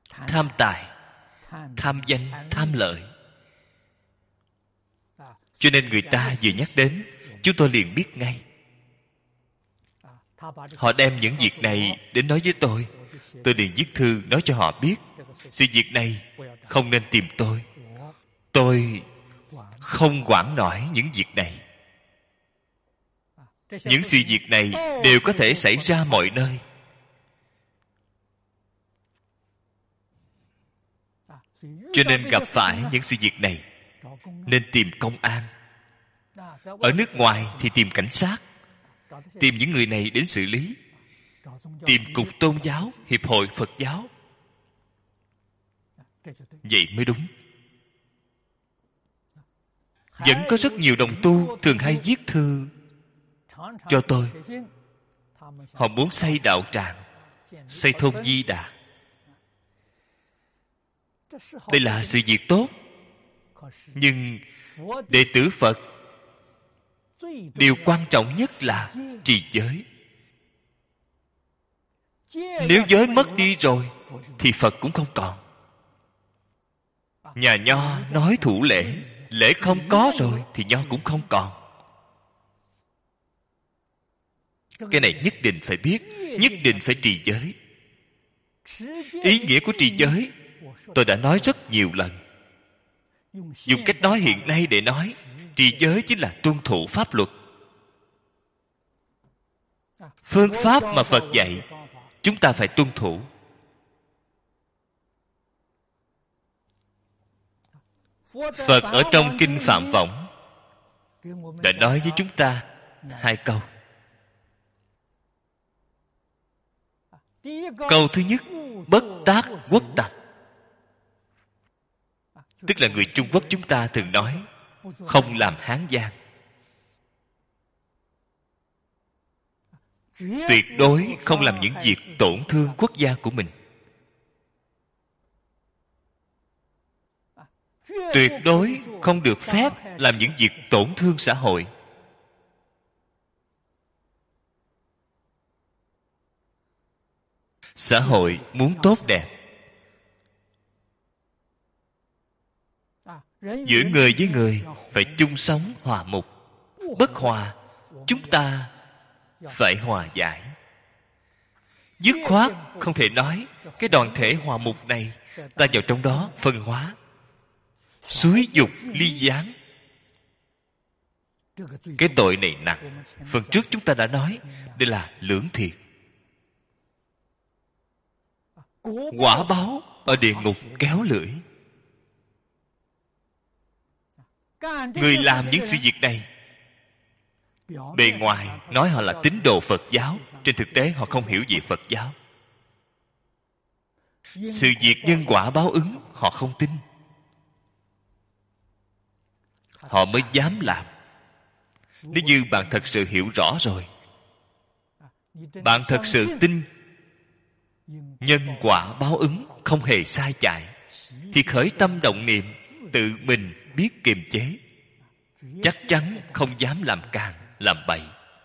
tham tài, tham danh, tham lợi. Cho nên người ta vừa nhắc đến, chúng tôi liền biết ngay. Họ đem những việc này đến nói với tôi liền viết thư nói cho họ biết, sự việc này không nên tìm tôi không quản nổi những việc này. Những sự việc này đều có thể xảy ra mọi nơi. Cho nên gặp phải những sự việc này nên tìm công an. Ở nước ngoài thì tìm cảnh sát, tìm những người này đến xử lý, tìm cục tôn giáo, hiệp hội Phật giáo. Vậy mới đúng. Vẫn có rất nhiều đồng tu thường hay viết thư cho tôi. Họ muốn xây đạo tràng, xây thôn Di Đà. Đây là sự việc tốt. Nhưng đệ tử Phật, điều quan trọng nhất là trì giới. Nếu giới mất đi rồi thì Phật cũng không còn. Nhà Nho nói thủ lễ, lễ không có rồi thì Nho cũng không còn. Cái này nhất định phải biết, nhất định phải trì giới. Ý nghĩa của trì giới tôi đã nói rất nhiều lần. Dùng cách nói hiện nay để nói, trì giới chính là tuân thủ pháp luật. Phương pháp mà Phật dạy chúng ta phải tuân thủ. Phật ở trong Kinh Phạm Võng đã nói với chúng ta hai câu. Câu thứ nhất, bất tác quốc tập. Tức là người Trung Quốc chúng ta thường nói không làm hán gian. Tuyệt đối không làm những việc tổn thương quốc gia của mình. Tuyệt đối không được phép làm những việc tổn thương xã hội. Xã hội muốn tốt đẹp, giữa người với người phải chung sống hòa mục. Bất hòa, chúng ta phải hòa giải. Dứt khoát không thể nói cái đoàn thể hòa mục này ta vào trong đó phân hóa, xúi dục ly gián. Cái tội này nặng. Phần trước chúng ta đã nói đây là lưỡng thiệt. Quả báo ở địa ngục kéo lưỡi. Người làm những sự việc này, bề ngoài nói họ là tín đồ Phật giáo, trên thực tế họ không hiểu về Phật giáo. Sự việc nhân quả báo ứng họ không tin, họ mới dám làm. Nếu như bạn thật sự hiểu rõ rồi, bạn thật sự tin nhân quả báo ứng không hề sai chạy, thì khởi tâm động niệm tự mình biết kiềm chế, chắc chắn không dám làm càn làm bậy.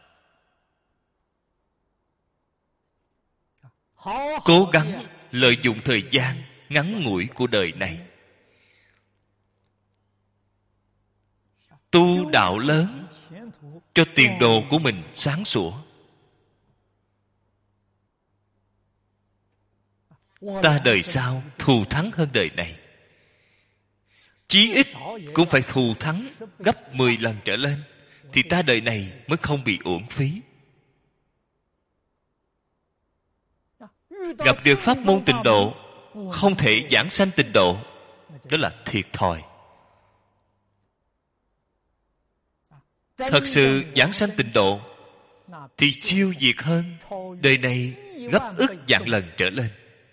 Cố gắng lợi dụng thời gian ngắn ngủi của đời này, tu đạo lớn cho tiền đồ của mình sáng sủa. Ta đời sau thù thắng hơn đời này, chí ít cũng phải thù thắng gấp 10 lần trở lên, thì ta đời này mới không bị uổng phí. Gặp được pháp môn tịnh độ, không thể giảng sanh tịnh độ, đó là thiệt thòi. Thật sự giảng sanh tịnh độ thì siêu việt hơn đời này gấp ức vạn lần trở lên.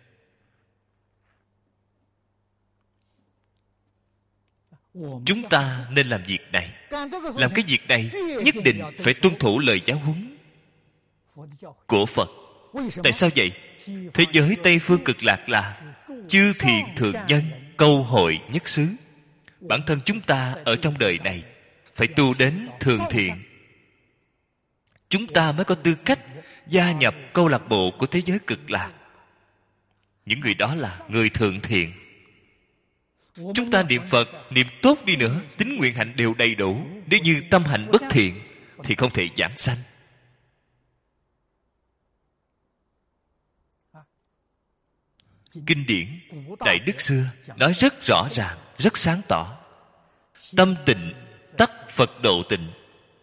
Chúng ta nên làm việc này. Làm cái việc này nhất định phải tuân thủ lời giáo huấn của Phật. Tại sao vậy? Thế giới Tây Phương Cực Lạc là chư thiện thượng nhân câu hội nhất xứ. Bản thân chúng ta ở trong đời này phải tu đến thường thiện, chúng ta mới có tư cách gia nhập câu lạc bộ của thế giới Cực Lạc. những người đó là người thượng thiện. Chúng ta niệm Phật, niệm tốt đi nữa, tín nguyện hạnh đều đầy đủ. Nếu như tâm hạnh bất thiện thì không thể giảng sanh. Kinh điển Đại Đức xưa nói rất rõ ràng, rất sáng tỏ. Tâm tịnh tắc Phật độ tịnh.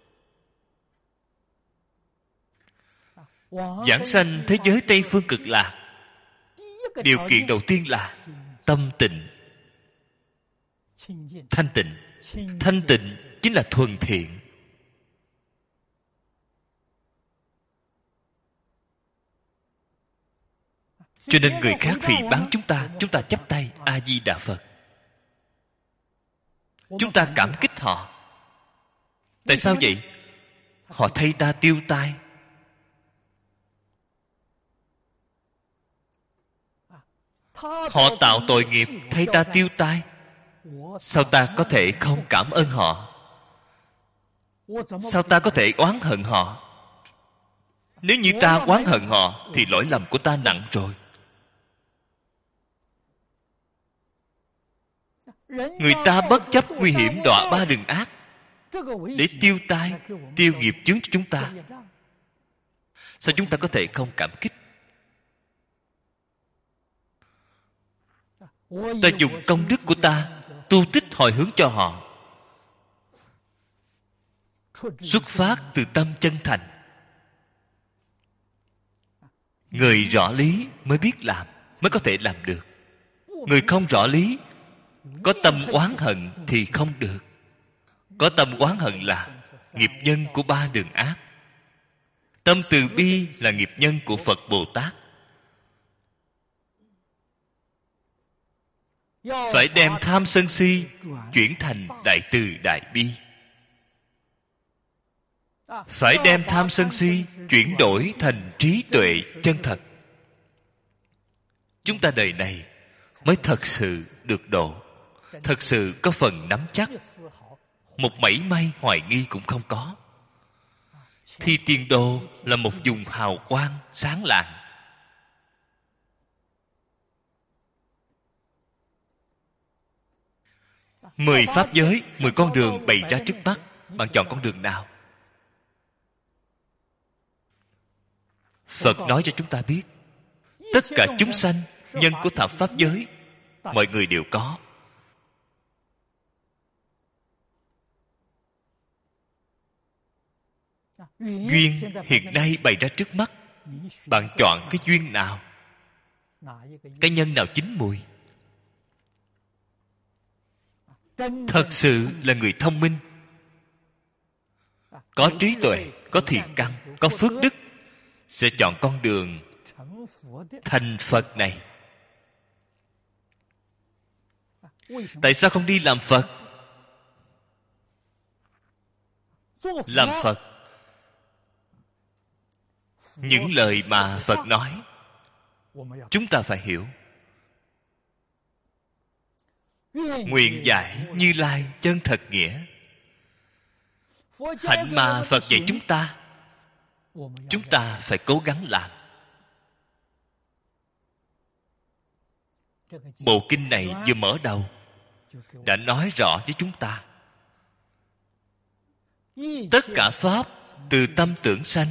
Giảng sanh thế giới Tây Phương Cực Lạc, điều kiện đầu tiên là tâm tịnh, thanh tịnh. Thanh tịnh chính là thuần thiện. Cho nên người khác phỉ báng chúng ta chắp tay A Di Đà Phật. Chúng ta cảm kích họ. Tại sao vậy? Họ thay ta tiêu tai. Họ tạo tội nghiệp thay ta tiêu tai. Sao ta có thể không cảm ơn họ? Sao ta có thể oán hận họ? Nếu như ta oán hận họ thì lỗi lầm của ta nặng rồi. Người ta bất chấp nguy hiểm đọa ba đường ác để tiêu tai, tiêu nghiệp chướng cho chúng ta. Sao chúng ta có thể không cảm kích? Ta dùng công đức của ta tu tích hồi hướng cho họ, xuất phát từ tâm chân thành. Người rõ lý mới biết làm, mới có thể làm được. Người không rõ lý, có tâm oán hận thì không được. Có tâm oán hận là nghiệp nhân của ba đường ác. Tâm từ bi là nghiệp nhân của Phật Bồ Tát. Phải đem tham sân si chuyển thành đại từ đại bi. Phải đem tham sân si chuyển đổi thành trí tuệ chân thật. Chúng ta đời này mới thật sự được độ, thật sự có phần nắm chắc. Một mảy may hoài nghi cũng không có. Thì tiền đồ là một vùng hào quang sáng lạng. Mười pháp giới, 10 con đường bày ra trước mắt. Bạn chọn con đường nào? Phật nói cho chúng ta biết, tất cả chúng sanh, nhân của thập pháp giới, mọi người đều có. Duyên hiện nay bày ra trước mắt. Bạn chọn cái duyên nào? Cái nhân nào chín mùi? Thật sự là người thông minh, có trí tuệ, có thiện căn, có phước đức, sẽ chọn con đường thành Phật này. Tại sao không đi làm Phật? Làm Phật, những lời mà Phật nói chúng ta phải hiểu. Nguyện giải Như Lai chân thật nghĩa. Hạnh mà Phật dạy chúng ta phải cố gắng làm. Bộ kinh này vừa mở đầu đã nói rõ với chúng ta, tất cả pháp từ tâm tưởng sanh.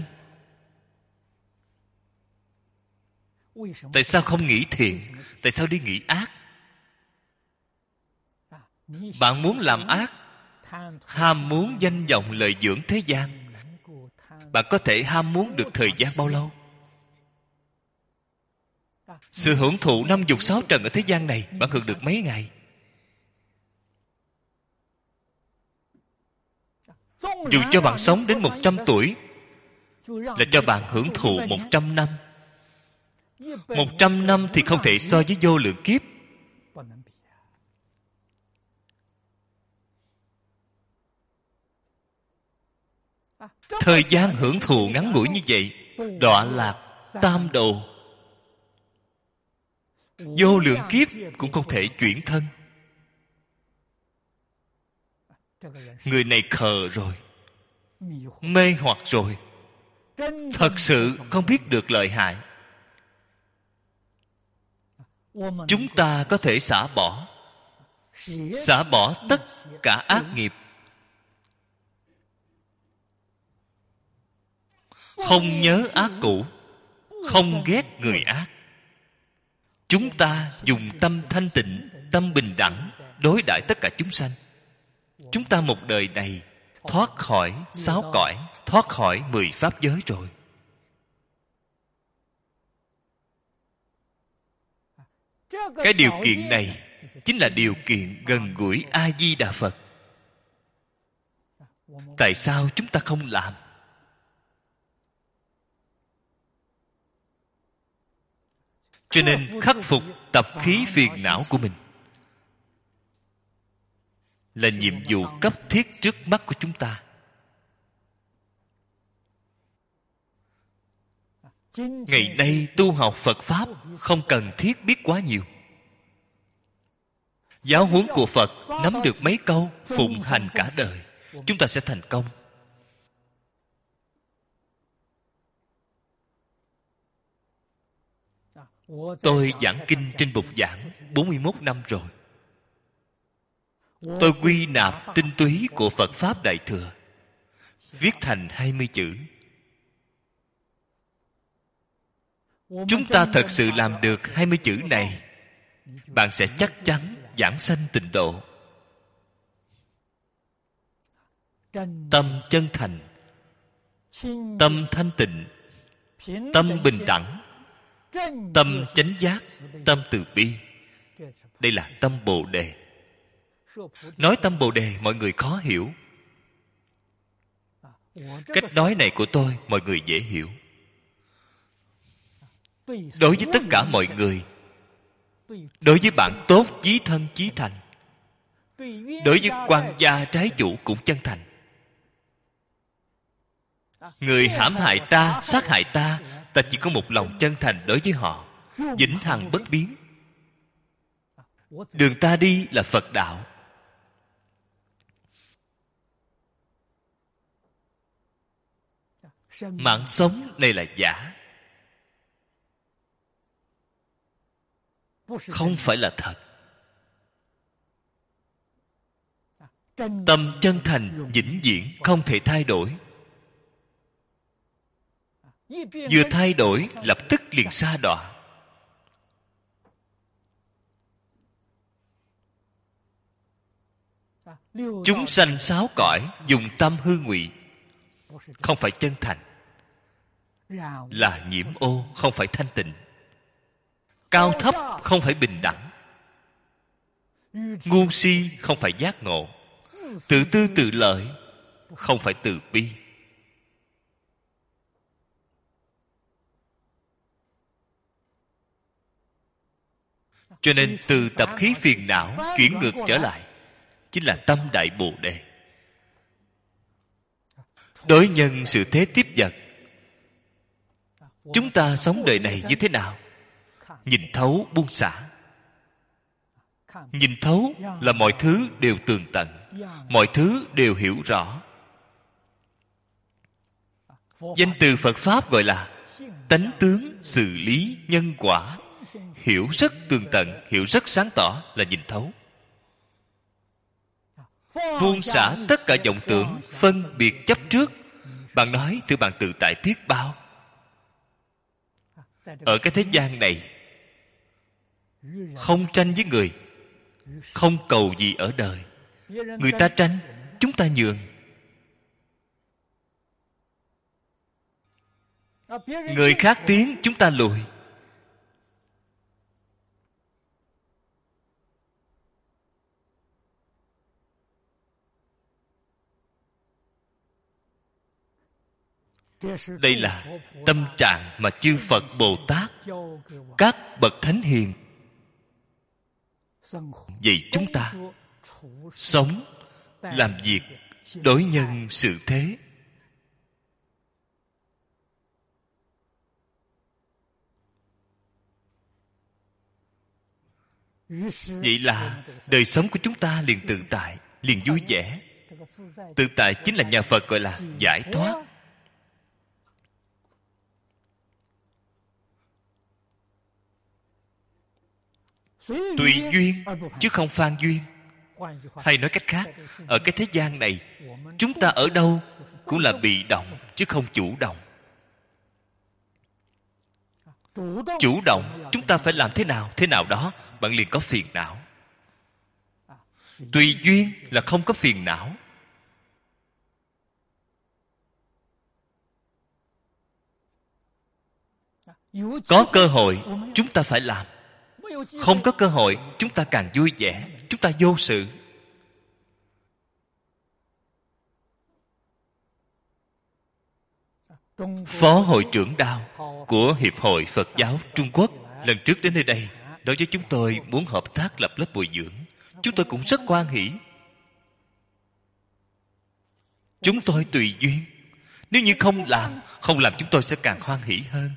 Tại sao không nghĩ thiện? Tại sao đi nghĩ ác? Bạn muốn làm ác, ham muốn danh vọng lợi dưỡng thế gian, bạn có thể ham muốn được thời gian bao lâu? Sự hưởng thụ năm dục sáu trần ở thế gian này, bạn hưởng được mấy ngày? Dù cho bạn sống đến 100 tuổi, là cho bạn hưởng thụ 100 năm. 100 năm thì không thể so với vô lượng kiếp. Thời gian hưởng thụ ngắn ngủi như vậy, đọa lạc tam đồ, vô lượng kiếp cũng không thể chuyển thân. Người này khờ rồi, mê hoặc rồi, thật sự không biết được lợi hại. chúng ta có thể xả bỏ tất cả ác nghiệp, không nhớ ác cũ, không ghét người ác. Chúng ta dùng tâm thanh tịnh, tâm bình đẳng đối đãi tất cả chúng sanh. Chúng ta một đời này thoát khỏi 6 cõi, thoát khỏi 10 pháp giới rồi. Cái điều kiện này chính là điều kiện gần gũi A Di Đà Phật. Tại sao chúng ta không làm? Cho nên khắc phục tập khí phiền não của mình là nhiệm vụ cấp thiết trước mắt của chúng ta. Ngày nay tu học Phật Pháp không cần thiết biết quá nhiều. Giáo huấn của Phật nắm được mấy câu, phụng hành cả đời, chúng ta sẽ thành công. Tôi giảng kinh trên bục giảng 41 năm rồi. Tôi quy nạp tinh túy của Phật Pháp Đại Thừa, viết thành 20 chữ. Chúng ta thật sự làm được 20 chữ này, bạn sẽ chắc chắn giảng sanh tịnh độ. Tâm chân thành, tâm thanh tịnh, tâm bình đẳng, tâm chánh giác, tâm từ bi. Đây là tâm Bồ Đề. Nói tâm Bồ Đề mọi người khó hiểu. Cách nói này của tôi mọi người dễ hiểu. Đối với tất cả mọi người, đối với bạn tốt chí thân chí thành, đối với quan gia trái chủ cũng chân thành. Người hãm hại ta, sát hại ta, ta chỉ có một lòng chân thành đối với họ, vĩnh hằng bất biến. Đường ta đi là Phật đạo. Mạng sống này là giả, không phải là thật. Tâm chân thành vĩnh viễn không thể thay đổi. Vừa thay đổi lập tức liền sa đọa. Chúng sanh 6 cõi dùng tâm hư ngụy, không phải chân thành, là nhiễm ô, không phải thanh tịnh. Cao thấp không phải bình đẳng, ngu si không phải giác ngộ, tự tư tự lợi không phải từ bi. Cho nên từ tập khí phiền não chuyển ngược trở lại chính là tâm Đại Bồ Đề. Đối nhân sự thế tiếp vật, chúng ta sống đời này như thế nào? Nhìn thấu buông xả. Nhìn thấu là mọi thứ đều tường tận, mọi thứ đều hiểu rõ. Danh từ Phật Pháp gọi là tánh tướng xử lý nhân quả. Hiểu rất tường tận, hiểu rất sáng tỏ là nhìn thấu. Buông xả tất cả vọng tưởng, phân biệt chấp trước. Bạn nói tự bạn tự tại biết bao. Ở cái thế gian này, không tranh với người, không cầu gì ở đời. Người ta tranh, chúng ta nhường. Người khác tiến, chúng ta lùi. Đây là tâm trạng mà chư Phật Bồ Tát, các bậc thánh hiền dạy chúng ta sống, làm việc, đối nhân xử thế. Vậy là đời sống của chúng ta liền tự tại, liền vui vẻ. Tự tại chính là nhà Phật gọi là giải thoát. Tùy duyên chứ không phan duyên. Hay nói cách khác, ở cái thế gian này, chúng ta ở đâu cũng là bị động chứ không chủ động. Chủ động, chúng ta phải làm thế nào đó, bạn liền có phiền não. Tùy duyên là không có phiền não. Có cơ hội, chúng ta phải làm. Không có cơ hội, chúng ta càng vui vẻ, chúng ta vô sự. Phó hội trưởng Đao của Hiệp hội Phật giáo Trung Quốc lần trước đến nơi đây nói với chúng tôi muốn hợp tác lập lớp bồi dưỡng. Chúng tôi cũng rất hoan hỉ. Chúng tôi tùy duyên. Nếu như không làm chúng tôi sẽ càng hoan hỉ hơn.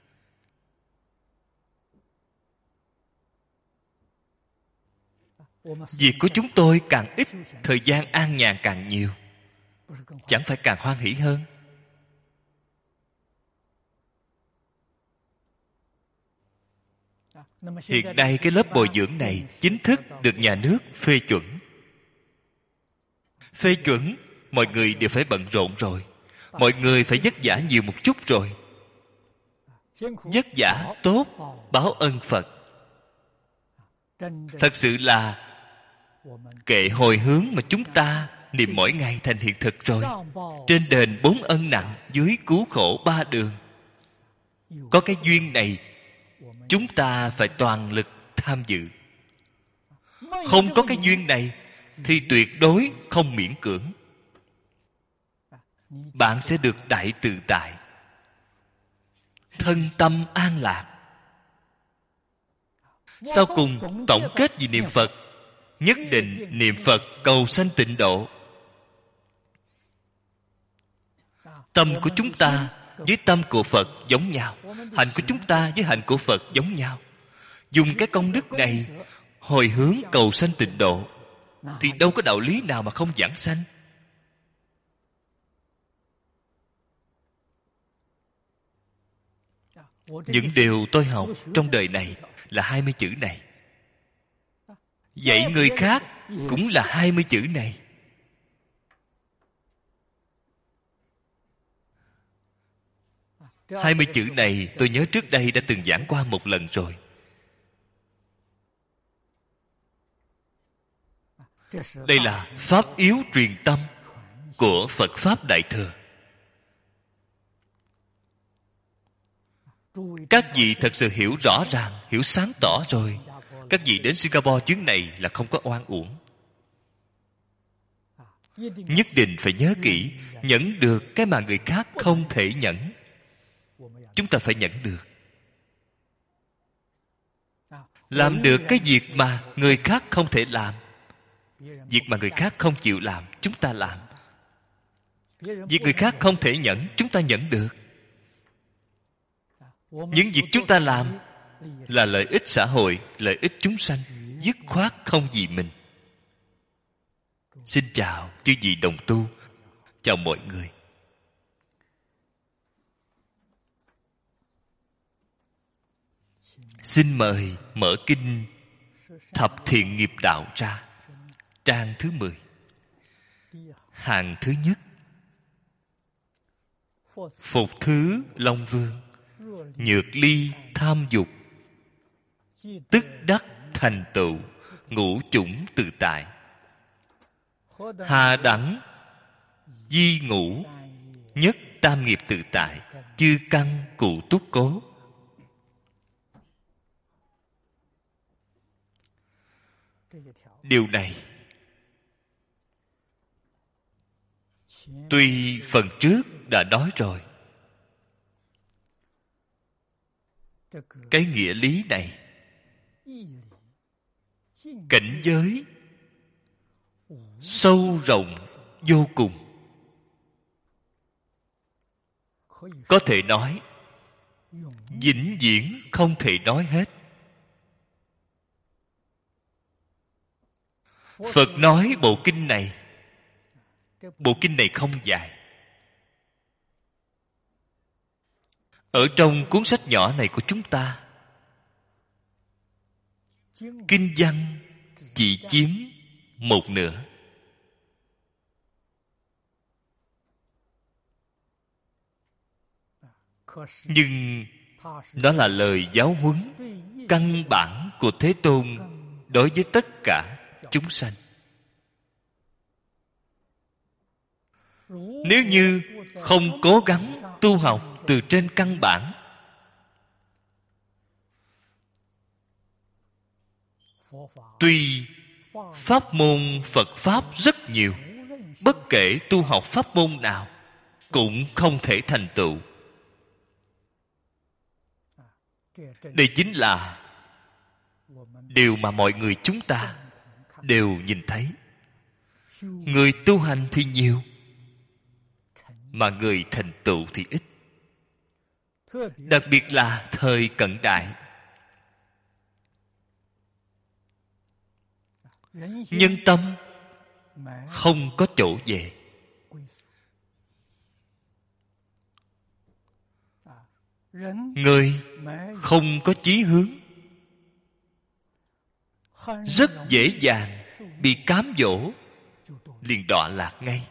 Việc của chúng tôi càng ít, thời gian an nhàn càng nhiều, chẳng phải càng hoan hỉ hơn. Hiện nay cái lớp bồi dưỡng này chính thức được nhà nước phê chuẩn. Phê chuẩn, mọi người đều phải bận rộn rồi. Mọi người phải vất vả nhiều một chút rồi. Vất vả tốt, báo ân Phật. Thật sự là kệ hồi hướng mà chúng ta niệm mỗi ngày thành hiện thực rồi. Trên đền 4 ân nặng, dưới cứu khổ 3 đường. Có cái duyên này, chúng ta phải toàn lực tham dự. Không có cái duyên này thì tuyệt đối không miễn cưỡng. Bạn sẽ được đại tự tại, thân tâm an lạc. Sau cùng tổng kết vì niệm Phật, nhất định niệm Phật cầu sanh tịnh độ. Tâm của chúng ta với tâm của Phật giống nhau, hạnh của chúng ta với hạnh của Phật giống nhau. Dùng cái công đức này hồi hướng cầu sanh tịnh độ, thì đâu có đạo lý nào mà không giảng sanh. Những điều tôi học trong đời này là 20 chữ này. Dạy người khác cũng là 20 chữ này. Hai mươi chữ này tôi nhớ trước đây đã từng giảng qua một lần rồi. Đây là pháp yếu truyền tâm của Phật Pháp Đại Thừa. Các vị thật sự hiểu rõ ràng, hiểu sáng tỏ rồi, các vị đến Singapore chuyến này là không có oan uổng. Nhất định phải nhớ kỹ, nhẫn được cái mà người khác không thể nhẫn, chúng ta phải nhẫn được. Làm được cái việc mà người khác không thể làm. Việc mà người khác không chịu làm, chúng ta làm. Việc người khác không thể nhẫn, chúng ta nhẫn được. Những việc chúng ta làm là lợi ích xã hội, lợi ích chúng sanh, dứt khoát không vì mình. Xin chào chư vị đồng tu, chào mọi người. Xin mời mở kinh Thập Thiện Nghiệp Đạo ra, trang thứ 10, hàng thứ nhất. Phục thứ Long Vương, nhược ly tham dục, tức đắc thành tựu ngũ chủng tự tại. Hà đẳng di ngũ, nhất tam nghiệp tự tại, chư căn cụ túc cố. Điều này tuy phần trước đã nói rồi, cái nghĩa lý này, cảnh giới sâu rộng vô cùng, có thể nói vĩnh viễn không thể nói hết. Phật nói bộ kinh này, bộ kinh này không dài. Ở trong cuốn sách nhỏ này của chúng ta, kinh văn chỉ chiếm một nửa. Nhưng đó là lời giáo huấn căn bản của Thế Tôn đối với tất cả chúng sanh. Nếu như không cố gắng tu học từ trên căn bản, tuy pháp môn Phật Pháp rất nhiều, bất kể tu học pháp môn nào cũng không thể thành tựu. Đây chính là điều mà mọi người chúng ta đều nhìn thấy. Người tu hành thì nhiều, mà người thành tựu thì ít. Đặc biệt là thời cận đại, nhân tâm không có chỗ về. Người không có chí hướng, rất dễ dàng bị cám dỗ, liền đọa lạc ngay.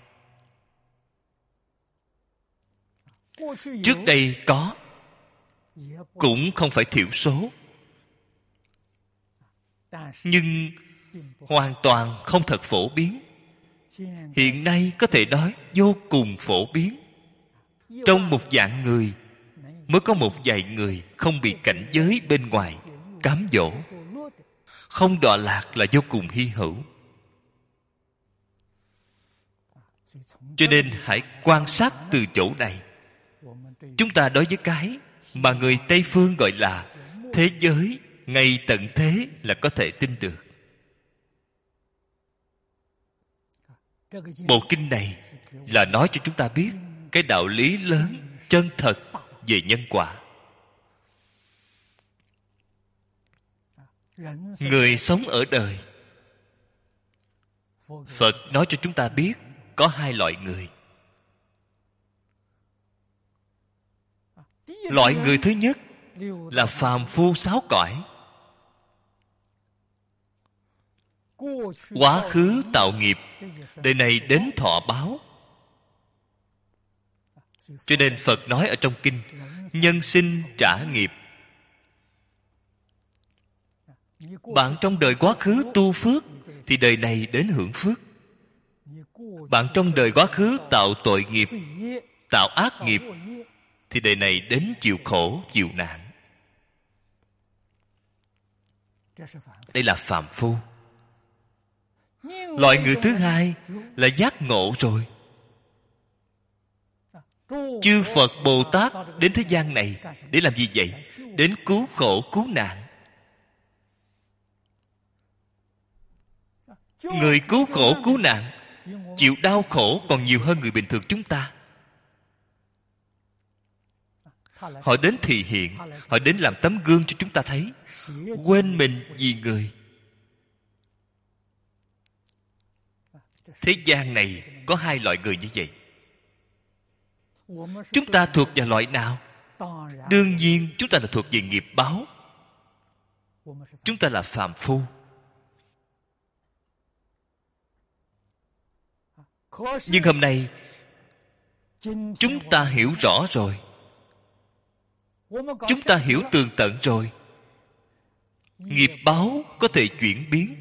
Trước đây có, cũng không phải thiểu số, nhưng hoàn toàn không thật phổ biến. Hiện nay có thể nói vô cùng phổ biến. Trong một vạn người mới có một vài người không bị cảnh giới bên ngoài cám dỗ, không đọa lạc là vô cùng hy hữu. Cho nên hãy quan sát từ chỗ này. Chúng ta đối với cái mà người Tây Phương gọi là thế giới ngay tận thế là có thể tin được. Bộ kinh này là nói cho chúng ta biết cái đạo lý lớn, chân thật về nhân quả. Người sống ở đời, Phật nói cho chúng ta biết có hai loại người. Loại người thứ nhất là phàm phu sáu cõi, quá khứ tạo nghiệp, đời này đến thọ báo. Cho nên Phật nói ở trong kinh, nhân sinh trả nghiệp. Bạn trong đời quá khứ tu phước thì đời này đến hưởng phước. Bạn trong đời quá khứ tạo tội nghiệp, tạo ác nghiệp thì đời này đến chịu khổ, chịu nạn. Đây là phàm phu. Loại người thứ hai là giác ngộ rồi. Chư Phật Bồ Tát đến thế gian này để làm gì vậy? Đến cứu khổ cứu nạn. Người cứu khổ cứu nạn chịu đau khổ còn nhiều hơn người bình thường chúng ta. Họ đến thị hiện, họ đến làm tấm gương cho chúng ta thấy, quên mình vì người. Thế gian này có hai loại người như vậy. Chúng ta thuộc vào loại nào? Đương nhiên chúng ta là thuộc về nghiệp báo. Chúng ta là phàm phu. Nhưng hôm nay chúng ta hiểu rõ rồi, chúng ta hiểu tường tận rồi. Nghiệp báo có thể chuyển biến.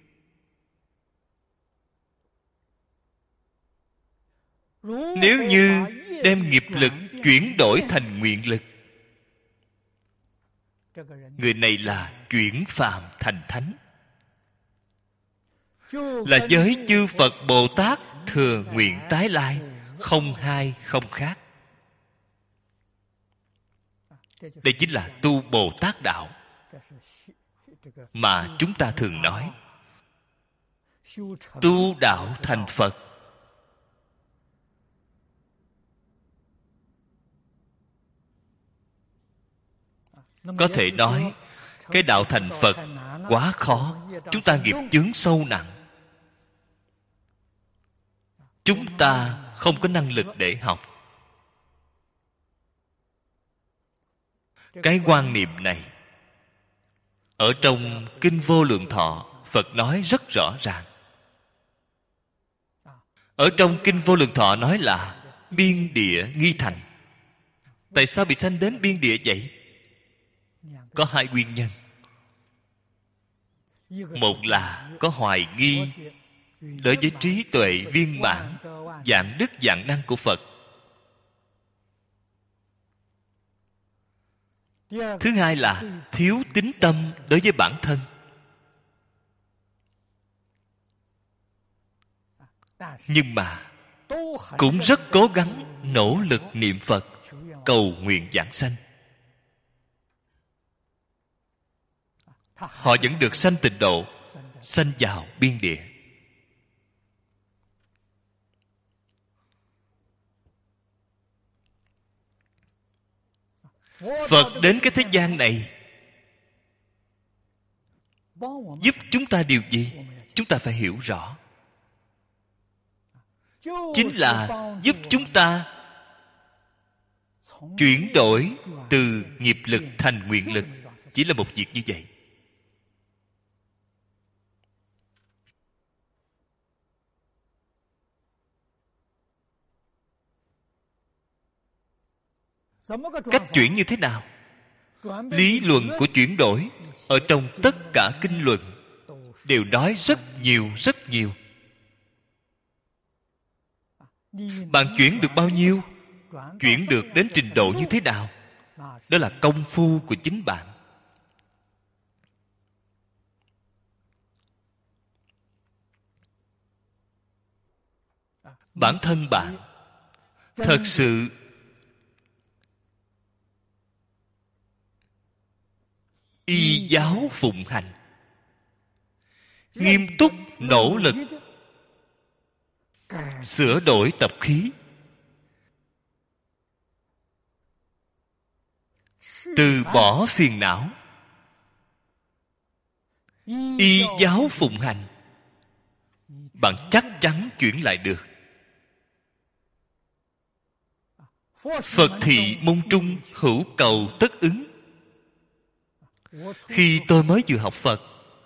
Nếu như đem nghiệp lực chuyển đổi thành nguyện lực, người này là chuyển phàm thành thánh, là giới chư Phật Bồ Tát thừa nguyện tái lai, không hai không khác. Đây chính là tu Bồ Tát đạo mà chúng ta thường nói. Tu đạo thành Phật. Có thể nói cái đạo thành Phật quá khó. Chúng ta nghiệp chướng sâu nặng, chúng ta không có năng lực để học. Cái quan niệm này Ở trong Kinh Vô Lượng Thọ, Phật nói rất rõ ràng. Ở trong Kinh Vô Lượng Thọ nói là biên địa nghi thành. Tại sao bị sanh đến biên địa vậy? Có hai nguyên nhân. Một là có hoài nghi đối với trí tuệ viên mãn, vạn đức vạn năng của Phật. Thứ hai là thiếu tín tâm đối với bản thân. Nhưng mà cũng rất cố gắng nỗ lực niệm Phật, cầu nguyện vãng sanh. Họ vẫn được sanh tịnh độ, sanh vào biên địa. Phật đến cái thế gian này giúp chúng ta điều gì? Chúng ta phải hiểu rõ. Chính là giúp chúng ta chuyển đổi từ nghiệp lực thành nguyện lực. Chỉ là một việc như vậy. Cách chuyển như thế nào? Lý luận của chuyển đổi ở trong tất cả kinh luận đều nói rất nhiều. Bạn chuyển được bao nhiêu? Chuyển được đến trình độ như thế nào? Đó là công phu của chính bạn. Bản thân bạn thật sự y giáo phụng hành, nghiêm túc nỗ lực sửa đổi tập khí, từ bỏ phiền não, y giáo phụng hành, bạn chắc chắn chuyển lại được. Phật thị môn trung, hữu cầu tất ứng. Khi tôi mới vừa học Phật,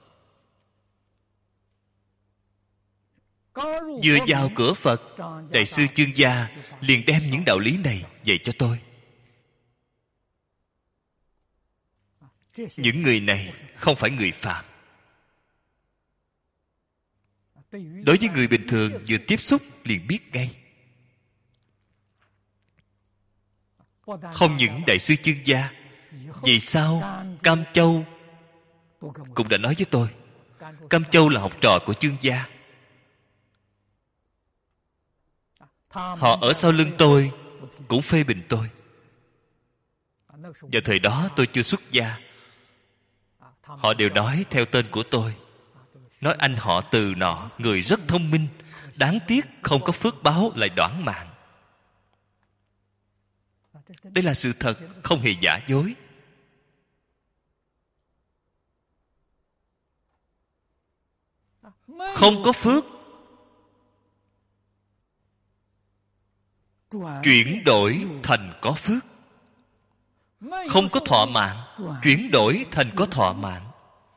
vừa vào cửa Phật, Đại sư Chương Gia liền đem những đạo lý này dạy cho tôi. Những người này không phải người phạm. Đối với người bình thường vừa tiếp xúc liền biết ngay. Không những Đại sư Chương Gia, vì sao Cam Châu cũng đã nói với tôi. Cam Châu là học trò của Chương Gia. Họ ở sau lưng tôi cũng phê bình tôi. Vào thời đó tôi chưa xuất gia. Họ đều nói theo tên của tôi, nói anh họ Từ nọ, người rất thông minh, đáng tiếc không có phước báo lại đoản mạng. Đây là sự thật, không hề giả dối. Không có phước, chuyển đổi thành có phước. Không có thọ mạng, chuyển đổi thành có thọ mạng.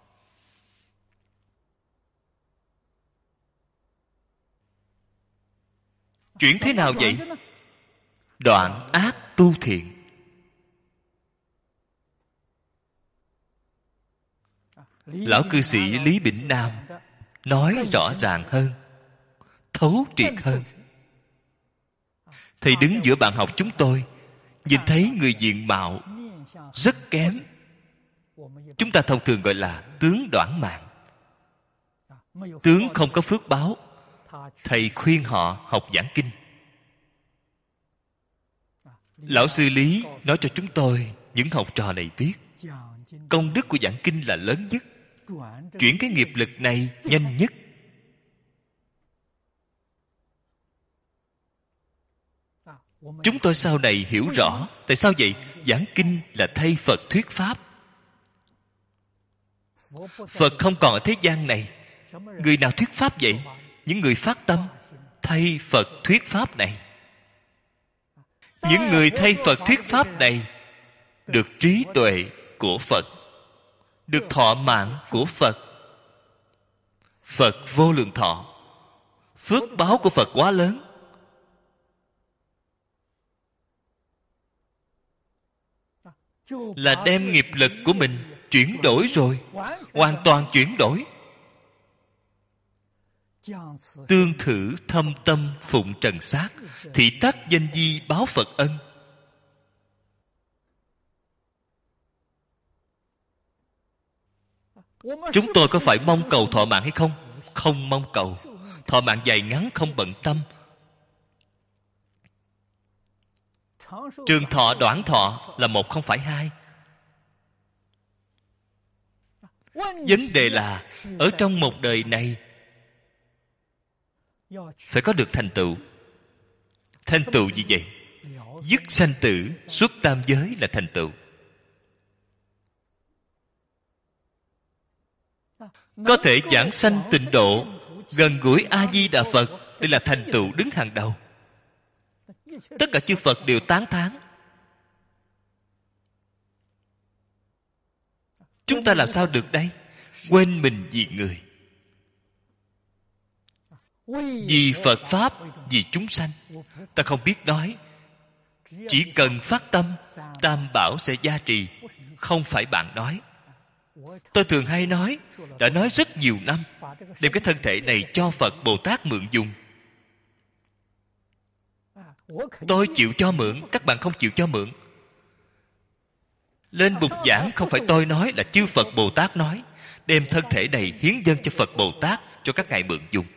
Chuyển thế nào vậy? Đoạn ác tu thiện. Lão cư sĩ Lý Bỉnh Nam nói rõ ràng hơn, thấu triệt hơn. Thầy đứng giữa bạn học chúng tôi, nhìn thấy người diện mạo rất kém, chúng ta thông thường gọi là tướng đoản mạng. Tướng không có phước báo. Thầy khuyên họ học giảng kinh. Lão sư Lý nói cho chúng tôi, những học trò này biết, công đức của giảng kinh là lớn nhất, chuyển cái nghiệp lực này nhanh nhất. Chúng tôi sau này hiểu rõ tại sao vậy. Giảng kinh là thay Phật thuyết pháp. Phật không còn ở thế gian này. Người nào thuyết pháp vậy? Những người phát tâm thay Phật thuyết pháp này. Những người thay Phật thuyết pháp này được trí tuệ của Phật, được thọ mạng của Phật. Phật vô lượng thọ. Phước báo của Phật quá lớn. Là đem nghiệp lực của mình chuyển đổi rồi. Hoàn toàn chuyển đổi. Tương thử thâm tâm phụng trần sát, thị tác danh di báo Phật ân. Chúng tôi có phải mong cầu thọ mạng hay không? Không mong cầu. Thọ mạng dài ngắn không bận tâm. Trường thọ đoạn thọ là một không phải hai. Vấn đề là ở trong một đời này phải có được thành tựu. Thành tựu gì vậy? Dứt sanh tử, xuất tam giới là thành tựu. Có thể giảng sanh tịnh độ, gần gũi A-di-đà Phật, đây là thành tựu đứng hàng đầu. Tất cả chư Phật đều tán thán. Chúng ta làm sao được đây? Quên mình vì người, vì Phật Pháp, vì chúng sanh. Ta không biết nói. Chỉ cần phát tâm, Tam Bảo sẽ gia trì. Không phải bạn nói. Tôi thường hay nói, đã nói rất nhiều năm, đem cái thân thể này cho Phật Bồ Tát mượn dùng. Tôi chịu cho mượn, các bạn không chịu cho mượn. Lên bục giảng không phải tôi nói, là chư Phật Bồ Tát nói. Đem thân thể này hiến dâng cho Phật Bồ Tát, cho các ngài mượn dùng.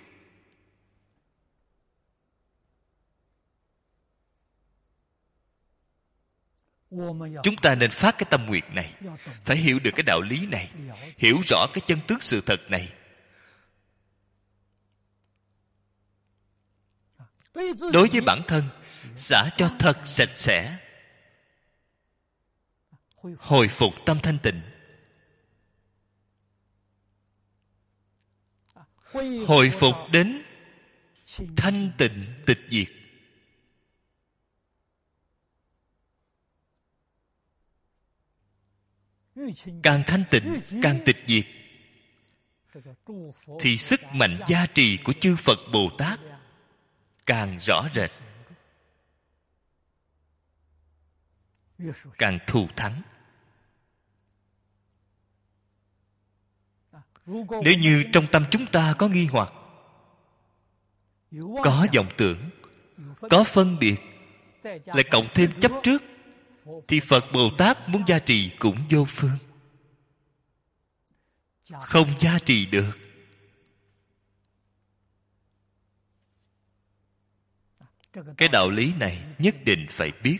Chúng ta nên phát cái tâm nguyện này. Phải hiểu được cái đạo lý này, hiểu rõ cái chân tướng sự thật này. Đối với bản thân, xả cho thật sạch sẽ, hồi phục tâm thanh tịnh. Hồi phục đến thanh tịnh tịch diệt. Càng thanh tịnh, càng tịch diệt, thì sức mạnh gia trì của chư Phật Bồ Tát càng rõ rệt, càng thù thắng. Nếu như trong tâm chúng ta có nghi hoặc, có vọng tưởng, có phân biệt, lại cộng thêm chấp trước, thì Phật Bồ Tát muốn gia trì cũng vô phương. Không gia trì được. Cái đạo lý này nhất định phải biết.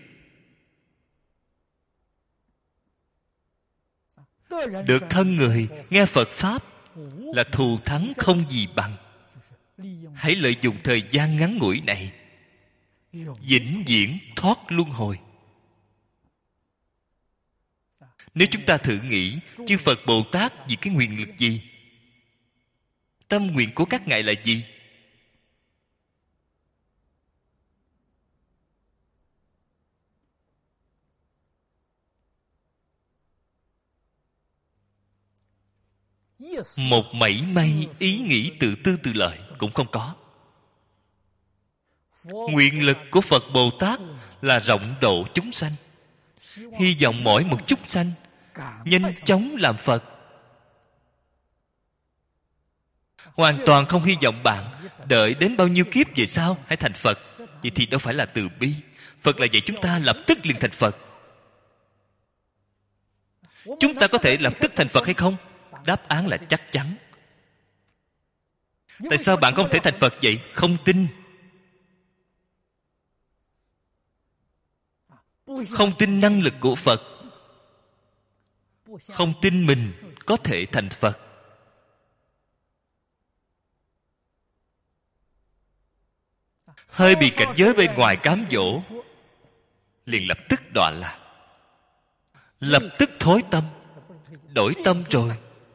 Được thân người nghe Phật Pháp là thù thắng không gì bằng. Hãy lợi dụng thời gian ngắn ngủi này, vĩnh viễn thoát luân hồi. Nếu chúng ta thử nghĩ, chư Phật Bồ Tát vì cái nguyện lực gì? Tâm nguyện của các ngài là gì? Một mảy may ý nghĩ tự tư tự lợi cũng không có. Nguyện lực của Phật Bồ Tát là rộng độ chúng sanh, hy vọng mỗi một chúng sanh nhanh chóng làm Phật. Hoàn toàn không hy vọng bạn đợi đến bao nhiêu kiếp về sau hãy thành Phật. Vậy thì đâu phải là từ bi. Phật là dạy chúng ta lập tức liền thành Phật. Chúng ta có thể lập tức thành Phật hay không? Đáp án là chắc chắn. Tại sao bạn không thể thành Phật vậy? Không tin. Không tin năng lực của Phật, không tin mình có thể thành Phật. Hơi bị cảnh giới bên ngoài cám dỗ, liền lập tức đọa lạc, lập tức thối tâm, đổi tâm rồi.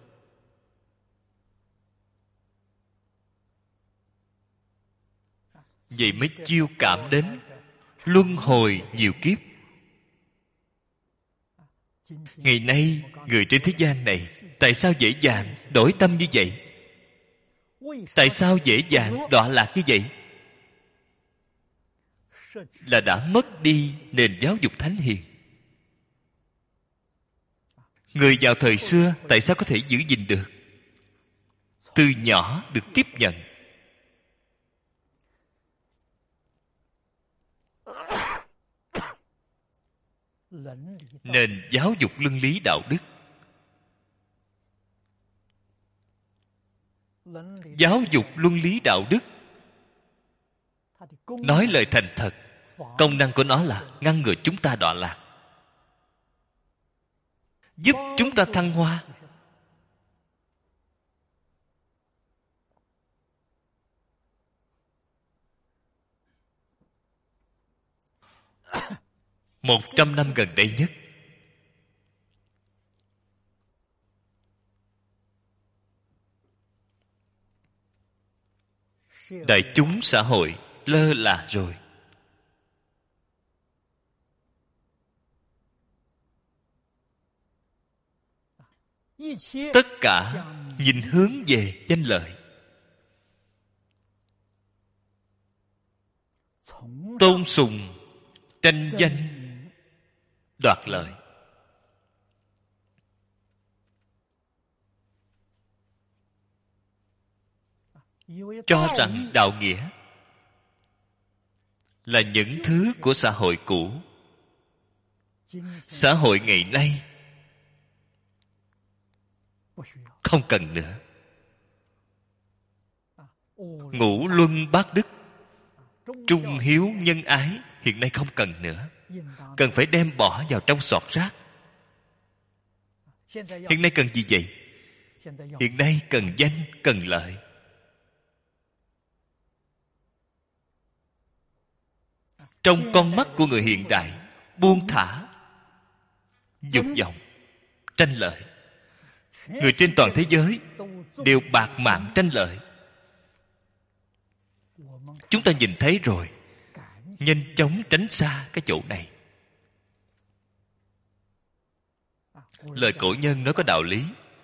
Vậy mới chiêu cảm đến luân hồi nhiều kiếp. Ngày nay người trên thế gian này tại sao dễ dàng đổi tâm như vậy? Tại sao dễ dàng đọa lạc như vậy? Là đã mất đi nền giáo dục thánh hiền. Người vào thời xưa tại sao có thể giữ gìn được? Từ nhỏ được tiếp nhận nền giáo dục luân lý đạo đức. Giáo dục luân lý đạo đức, nói lời thành thật, công năng của nó là ngăn ngừa chúng ta đọa lạc, giúp chúng ta thăng hoa. Một 100 năm gần đây nhất, đại chúng xã hội lơ là rồi. Tất cả nhìn hướng về danh lợi, tôn sùng, tranh danh, đoạt lợi. Cho rằng đạo nghĩa là những thứ của xã hội cũ. Xã hội ngày nay không cần nữa. Ngũ luân bát đức, trung hiếu nhân ái hiện nay không cần nữa. Cần phải đem bỏ vào trong sọt rác. Hiện nay cần gì vậy? Hiện nay cần danh, cần lợi. Trong con mắt của người hiện đại, buông thả dục vọng, tranh lợi. Người trên toàn thế giới đều bạt mạng tranh lợi. Chúng ta nhìn thấy rồi, nhanh chóng tránh xa cái chỗ này. Lời cổ nhân nói có đạo lý.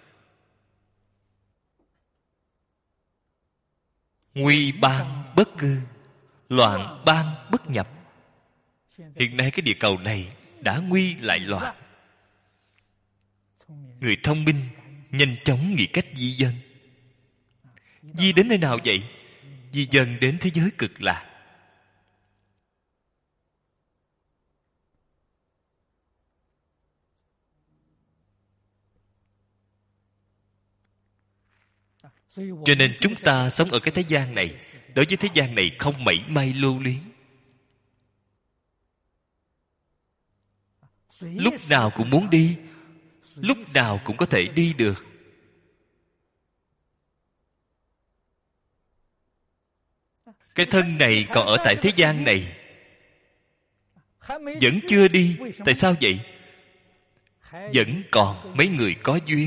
Nguy ban bất cư, loạn ban bất nhập. Hiện nay cái địa cầu này đã nguy lại loạn. Người thông minh nhanh chóng nghĩ cách di dân. Di đến nơi nào vậy? Di dân đến thế giới cực lạc. Cho nên chúng ta sống ở cái thế gian này, đối với thế gian này không mảy may lưu luyến. Lúc nào cũng muốn đi, lúc nào cũng có thể đi được. Cái thân này còn ở tại thế gian này, vẫn chưa đi. Tại sao vậy? Vẫn còn mấy người có duyên.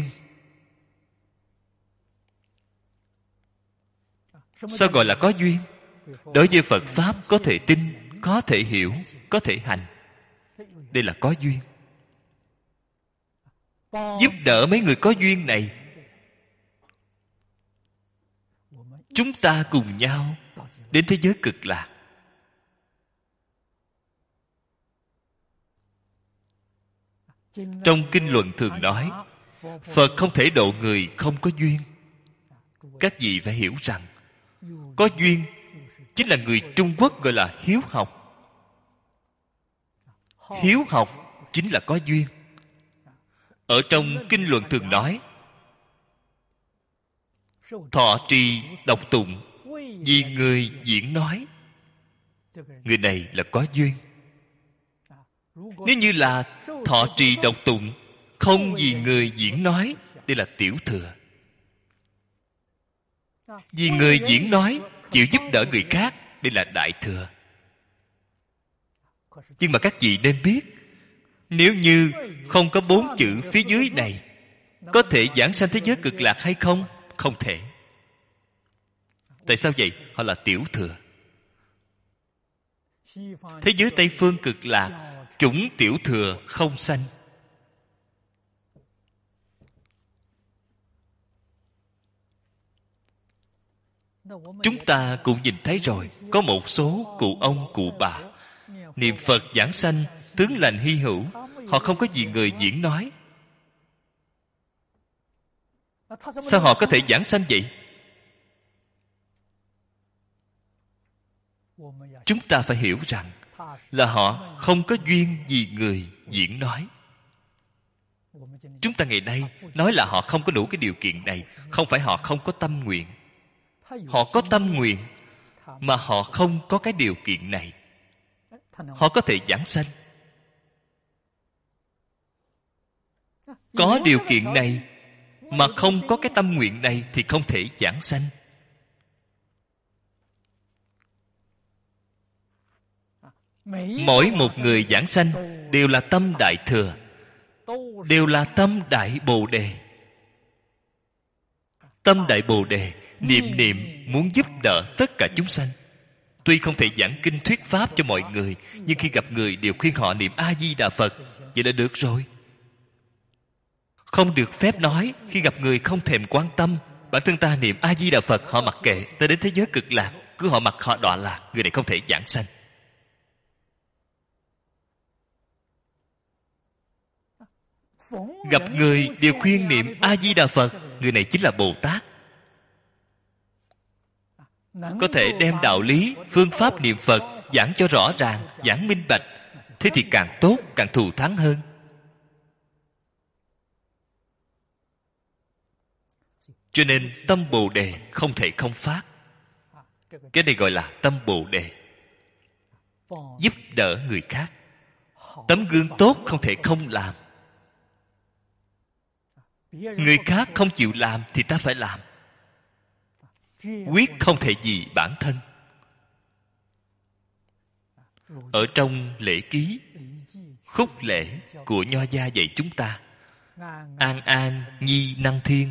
Sao gọi là có duyên? Đối với Phật Pháp có thể tin, có thể hiểu, có thể hành. Đây là có duyên. Giúp đỡ mấy người có duyên này, chúng ta cùng nhau đến thế giới cực lạc. Trong kinh luận thường nói, Phật không thể độ người không có duyên. Các vị phải hiểu rằng, có duyên chính là người Trung Quốc gọi là hiếu học. Hiếu học chính là có duyên. Ở trong kinh luận thường nói, thọ trì đọc tụng vì người diễn nói. Người này là có duyên. Nếu như là thọ trì đọc tụng không vì người diễn nói, đây là tiểu thừa. Vì người diễn nói, chịu giúp đỡ người khác, đây là đại thừa. Nhưng mà các vị nên biết, nếu như không có 4 chữ phía dưới này, có thể giảng sanh thế giới cực lạc hay không? Không thể. Tại sao vậy? Họ là tiểu thừa. Thế giới Tây Phương cực lạc, chủng tiểu thừa không sanh. Chúng ta cũng nhìn thấy rồi, có một số cụ ông cụ bà niệm Phật giảng sanh, tướng lành hy hữu. Họ không có gì người diễn nói. Sao họ có thể giảng sanh vậy? Chúng ta phải hiểu rằng là họ không có duyên gì người diễn nói. Chúng ta ngày nay nói là họ không có đủ cái điều kiện này, không phải họ không có tâm nguyện. Họ có tâm nguyện, mà họ không có cái điều kiện này. Họ có thể giảng sanh. Có điều kiện này mà không có cái tâm nguyện này thì không thể giảng sanh. Mỗi một người giảng sanh đều là tâm đại thừa, đều là tâm đại bồ đề. Tâm đại bồ đề niệm niệm muốn giúp đỡ tất cả chúng sanh. Tuy không thể giảng kinh thuyết pháp cho mọi người, nhưng khi gặp người đều khuyên họ niệm A Di Đà Phật. Vậy là được rồi. Không được phép nói khi gặp người không thèm quan tâm. Bản thân ta niệm A Di Đà Phật, họ mặc kệ. Ta đến thế giới cực lạc, cứ họ mặc họ đọa lạc. Người này không thể giảng sanh. Gặp người đều khuyên niệm A Di Đà Phật, người này chính là Bồ Tát. Có thể đem đạo lý, phương pháp niệm Phật giảng cho rõ ràng, giảng minh bạch. Thế thì càng tốt, càng thù thắng hơn. Cho nên tâm Bồ Đề không thể không phát. Cái này gọi là tâm Bồ Đề. Giúp đỡ người khác. Tấm gương tốt không thể không làm. Người khác không chịu làm thì ta phải làm. Quyết không thể vì bản thân. Ở trong lễ ký, khúc lễ của Nho gia dạy chúng ta: an an nhi năng thiên.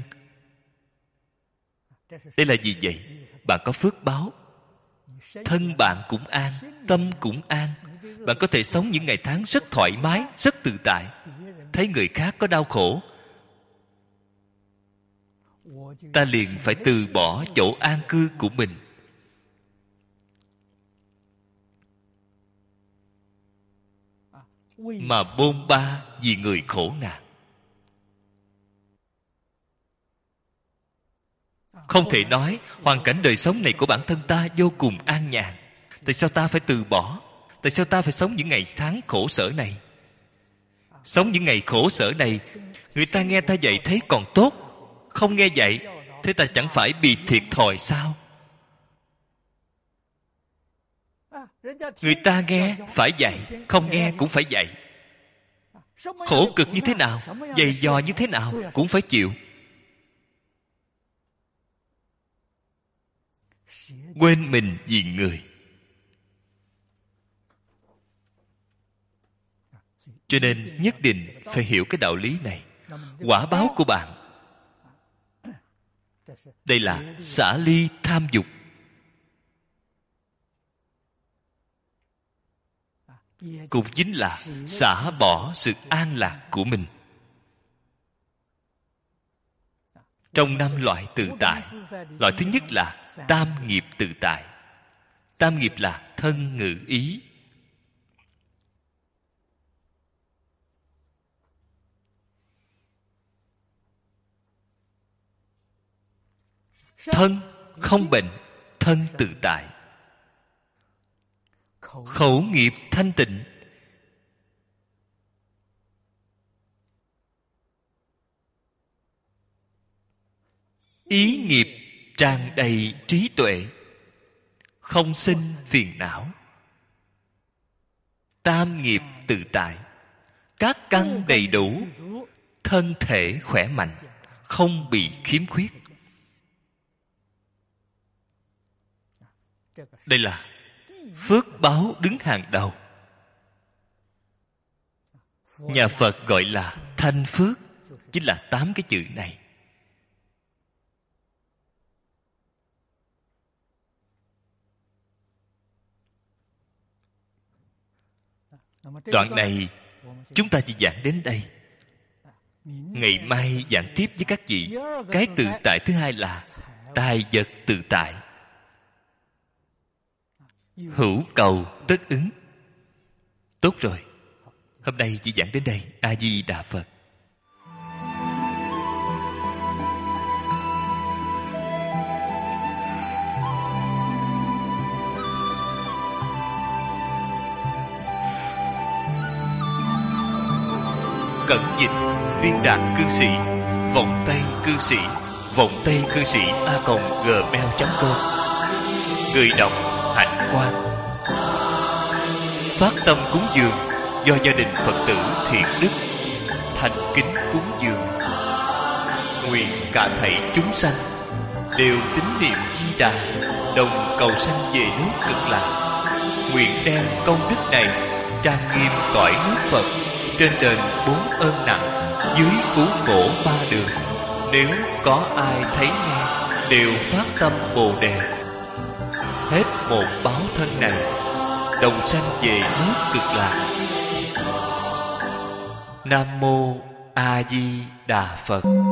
Đây là gì vậy? Bạn có phước báo, thân bạn cũng an, tâm cũng an. Bạn có thể sống những ngày tháng rất thoải mái, rất tự tại. Thấy người khác có đau khổ, ta liền phải từ bỏ chỗ an cư của mình. Mà bôn ba vì người khổ nạn. Không thể nói hoàn cảnh đời sống này của bản thân ta vô cùng an nhàn. Tại sao ta phải từ bỏ? Tại sao ta phải sống những ngày tháng khổ sở này? Sống những ngày khổ sở này, người ta nghe ta dạy thấy còn tốt. Không nghe dạy, thế ta chẳng phải bị thiệt thòi sao? Người ta nghe phải dạy, không nghe cũng phải dạy. Khổ cực như thế nào, dày dò như thế nào cũng phải chịu. Quên mình vì người. Cho nên nhất định phải hiểu cái đạo lý này. Quả báo của bạn, đây là xả ly tham dục. Cũng chính là xả bỏ sự an lạc của mình. Trong 5 loại tự tại, loại thứ nhất là tam nghiệp tự tại. Tam nghiệp là thân ngữ ý. Thân không bệnh, thân tự tại. Khẩu nghiệp thanh tịnh. Ý nghiệp tràn đầy trí tuệ, không sinh phiền não. Tam nghiệp tự tại. Các căn đầy đủ, thân thể khỏe mạnh, không bị khiếm khuyết. Đây là phước báo đứng hàng đầu. Nhà Phật gọi là thanh phước, chính là 8 cái chữ này. Đoạn này chúng ta chỉ giảng đến đây. Ngày mai giảng tiếp với các vị. Cái tự tại thứ hai là tài vật tự tại. hữu cầu tất ứng. Tốt rồi, hôm nay chỉ giảng đến đây. A Di Đà Phật. Cẩn dịch Viên Đạt Cư Sĩ, Vọng Tây Cư Sĩ, Vọng Tây Cư Sĩ @gmail.com. Người đọc Hạnh Quang. Phát tâm cúng dường do gia đình Phật tử Thiện Đức thành kính cúng dường. Nguyện cả thảy chúng sanh đều tín niệm Di Đà, đồng cầu sanh về nước Cực Lạc. Nguyện đem công đức này trang nghiêm cõi nước Phật, trên đền 4 ơn nặng, dưới cứu khổ 3 đường. Nếu có ai thấy nghe đều phát tâm Bồ Đề, hết một báo thân này đồng sanh về nước Cực Lạc. Nam mô A Di Đà Phật.